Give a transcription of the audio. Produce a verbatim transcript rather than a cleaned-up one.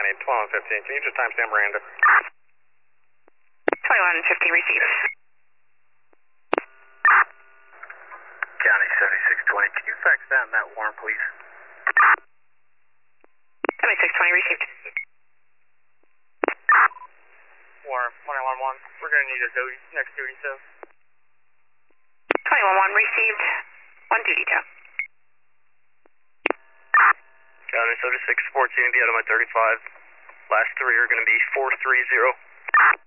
County, twelve fifteen. Can you just timestamp Miranda? twenty-one fifteen received. County seventy-six twenty. Can you fax that in that warrant, please? seventy-six twenty received. Warrant one one one. We're going to need a duty, next duty, so. twenty-one one received. One duty tow. County seventy-six fourteen, be out of my thirty-five. Last three are going to be four three zero.